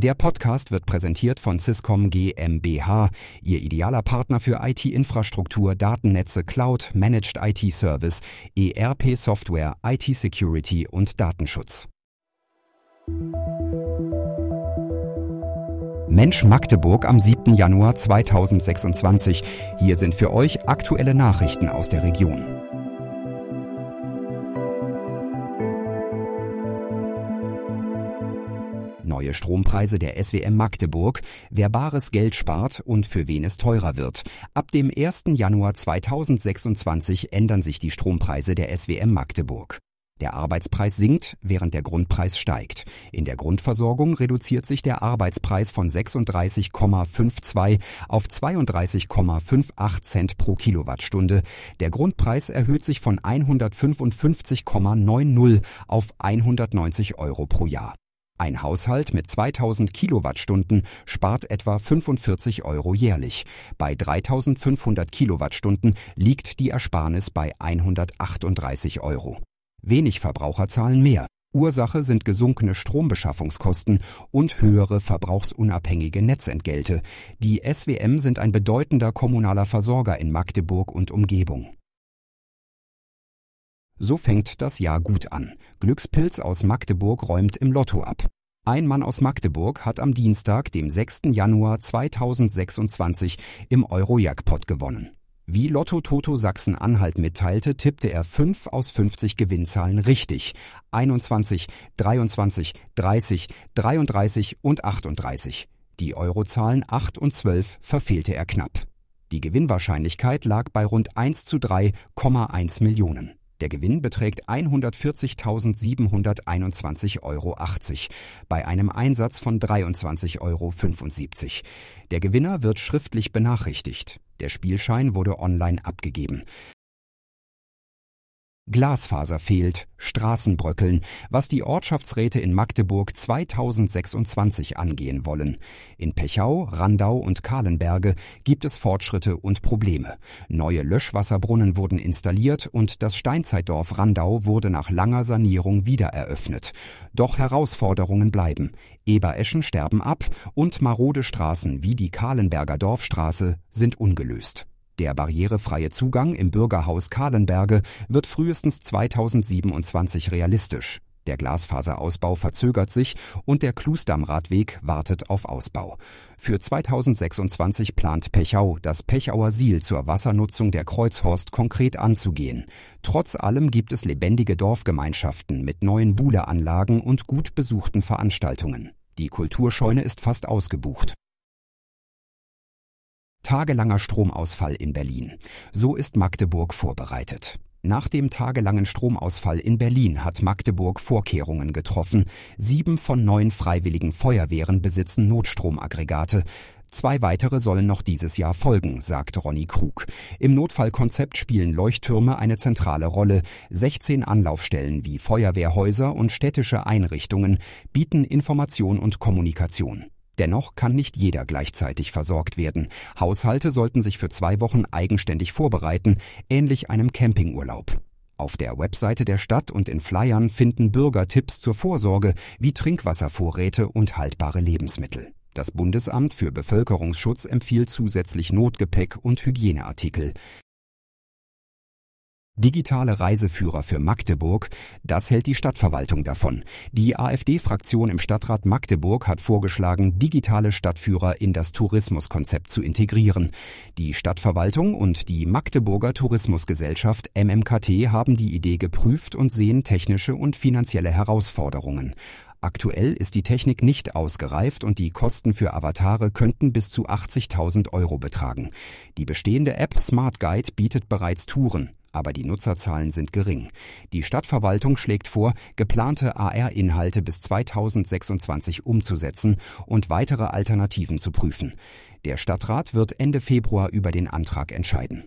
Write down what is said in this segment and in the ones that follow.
Der Podcast wird präsentiert von Swisscom GmbH, Ihr idealer Partner für IT-Infrastruktur, Datennetze, Cloud, Managed IT-Service, ERP-Software, IT-Security und Datenschutz. Mensch Magdeburg am 7. Januar 2026. Hier sind für euch aktuelle Nachrichten aus der Region. Neue Strompreise der SWM Magdeburg, wer bares Geld spart und für wen es teurer wird. Ab dem 1. Januar 2026 ändern sich die Strompreise der SWM Magdeburg. Der Arbeitspreis sinkt, während der Grundpreis steigt. In der Grundversorgung reduziert sich der Arbeitspreis von 36,52 auf 32,58 Cent pro Kilowattstunde. Der Grundpreis erhöht sich von 155,90 auf 190 Euro pro Jahr. Ein Haushalt mit 2000 Kilowattstunden spart etwa 45 Euro jährlich. Bei 3500 Kilowattstunden liegt die Ersparnis bei 138 Euro. Wenig Verbraucher zahlen mehr. Ursache sind gesunkene Strombeschaffungskosten und höhere verbrauchsunabhängige Netzentgelte. Die SWM sind ein bedeutender kommunaler Versorger in Magdeburg und Umgebung. So fängt das Jahr gut an. Glückspilz aus Magdeburg räumt im Lotto ab. Ein Mann aus Magdeburg hat am Dienstag, dem 6. Januar 2026, im Euro-Jackpot gewonnen. Wie Lotto Toto Sachsen-Anhalt mitteilte, tippte er 5 aus 50 Gewinnzahlen richtig. 21, 23, 30, 33 und 38. Die Eurozahlen 8 und 12 verfehlte er knapp. Die Gewinnwahrscheinlichkeit lag bei rund 1:3,1 Millionen. Der Gewinn beträgt 140.721,80 Euro bei einem Einsatz von 23,75 Euro. Der Gewinner wird schriftlich benachrichtigt. Der Spielschein wurde online abgegeben. Glasfaser fehlt, Straßen bröckeln, was die Ortschaftsräte in Magdeburg 2026 angehen wollen. In Pechau, Randau und Kahlenberge gibt es Fortschritte und Probleme. Neue Löschwasserbrunnen wurden installiert und das Steinzeitdorf Randau wurde nach langer Sanierung wiedereröffnet. Doch Herausforderungen bleiben. Ebereschen sterben ab und marode Straßen wie die Kahlenberger Dorfstraße sind ungelöst. Der barrierefreie Zugang im Bürgerhaus Kahlenberge wird frühestens 2027 realistisch. Der Glasfaserausbau verzögert sich und der Klusdammradweg wartet auf Ausbau. Für 2026 plant Pechau, das Pechauer Siel zur Wassernutzung der Kreuzhorst konkret anzugehen. Trotz allem gibt es lebendige Dorfgemeinschaften mit neuen Buhleanlagen und gut besuchten Veranstaltungen. Die Kulturscheune ist fast ausgebucht. Tagelanger Stromausfall in Berlin. So ist Magdeburg vorbereitet. Nach dem tagelangen Stromausfall in Berlin hat Magdeburg Vorkehrungen getroffen. 7 von 9 freiwilligen Feuerwehren besitzen Notstromaggregate. 2 weitere sollen noch dieses Jahr folgen, sagt Ronny Krug. Im Notfallkonzept spielen Leuchttürme eine zentrale Rolle. 16 Anlaufstellen wie Feuerwehrhäuser und städtische Einrichtungen bieten Information und Kommunikation. Dennoch kann nicht jeder gleichzeitig versorgt werden. Haushalte sollten sich für 2 Wochen eigenständig vorbereiten, ähnlich einem Campingurlaub. Auf der Webseite der Stadt und in Flyern finden Bürger Tipps zur Vorsorge wie Trinkwasservorräte und haltbare Lebensmittel. Das Bundesamt für Bevölkerungsschutz empfiehlt zusätzlich Notgepäck und Hygieneartikel. Digitale Reiseführer für Magdeburg, das hält die Stadtverwaltung davon. Die AfD-Fraktion im Stadtrat Magdeburg hat vorgeschlagen, digitale Stadtführer in das Tourismuskonzept zu integrieren. Die Stadtverwaltung und die Magdeburger Tourismusgesellschaft MMKT haben die Idee geprüft und sehen technische und finanzielle Herausforderungen. Aktuell ist die Technik nicht ausgereift und die Kosten für Avatare könnten bis zu 80.000 Euro betragen. Die bestehende App Smart Guide bietet bereits Touren, aber die Nutzerzahlen sind gering. Die Stadtverwaltung schlägt vor, geplante AR-Inhalte bis 2026 umzusetzen und weitere Alternativen zu prüfen. Der Stadtrat wird Ende Februar über den Antrag entscheiden.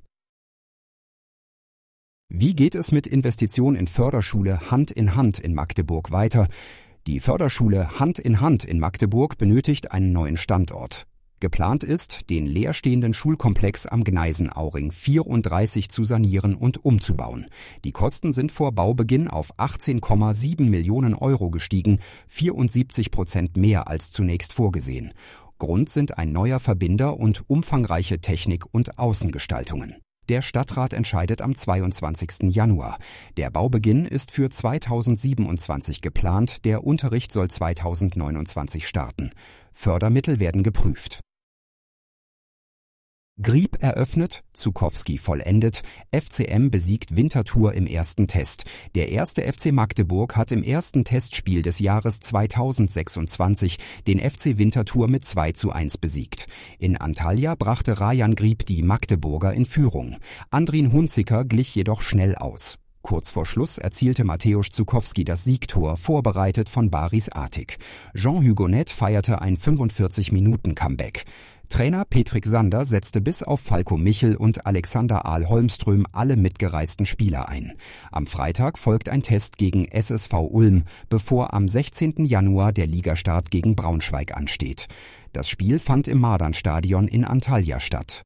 Wie geht es mit Investitionen in Förderschule Hand in Hand in Magdeburg weiter? Die Förderschule Hand in Hand in Magdeburg benötigt einen neuen Standort. Geplant ist, den leerstehenden Schulkomplex am Gneisenauring 34 zu sanieren und umzubauen. Die Kosten sind vor Baubeginn auf 18,7 Millionen Euro gestiegen, 74% mehr als zunächst vorgesehen. Grund sind ein neuer Verbinder und umfangreiche Technik- und Außengestaltungen. Der Stadtrat entscheidet am 22. Januar. Der Baubeginn ist für 2027 geplant, der Unterricht soll 2029 starten. Fördermittel werden geprüft. Grieb eröffnet, Zukowski vollendet, FCM besiegt Winterthur im ersten Test. Der erste FC Magdeburg hat im ersten Testspiel des Jahres 2026 den FC Winterthur mit 2:1 besiegt. In Antalya brachte Rayan Grieb die Magdeburger in Führung. Andrin Hunziker glich jedoch schnell aus. Kurz vor Schluss erzielte Mateusz Zukowski das Siegtor, vorbereitet von Baris Atik. Jean Hugonet feierte ein 45-Minuten-Comeback. Trainer Petrik Sander setzte bis auf Falko Michel und Alexander Ahl-Holmström alle mitgereisten Spieler ein. Am Freitag folgt ein Test gegen SSV Ulm, bevor am 16. Januar der Ligastart gegen Braunschweig ansteht. Das Spiel fand im Madan-Stadion in Antalya statt.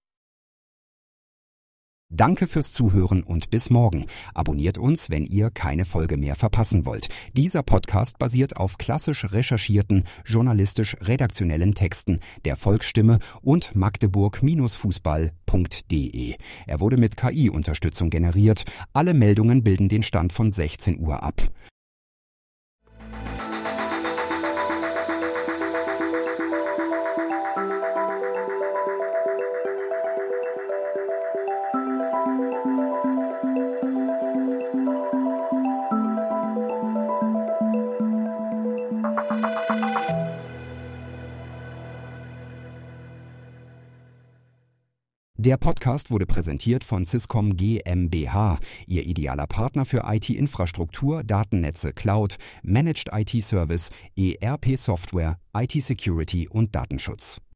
Danke fürs Zuhören und bis morgen. Abonniert uns, wenn ihr keine Folge mehr verpassen wollt. Dieser Podcast basiert auf klassisch recherchierten, journalistisch-redaktionellen Texten der Volksstimme und magdeburg-fußball.de. Er wurde mit KI-Unterstützung generiert. Alle Meldungen bilden den Stand von 16 Uhr ab. Der Podcast wurde präsentiert von Swisscom GmbH, Ihr idealer Partner für IT-Infrastruktur, Datennetze, Cloud, Managed IT-Service, ERP-Software, IT-Security und Datenschutz.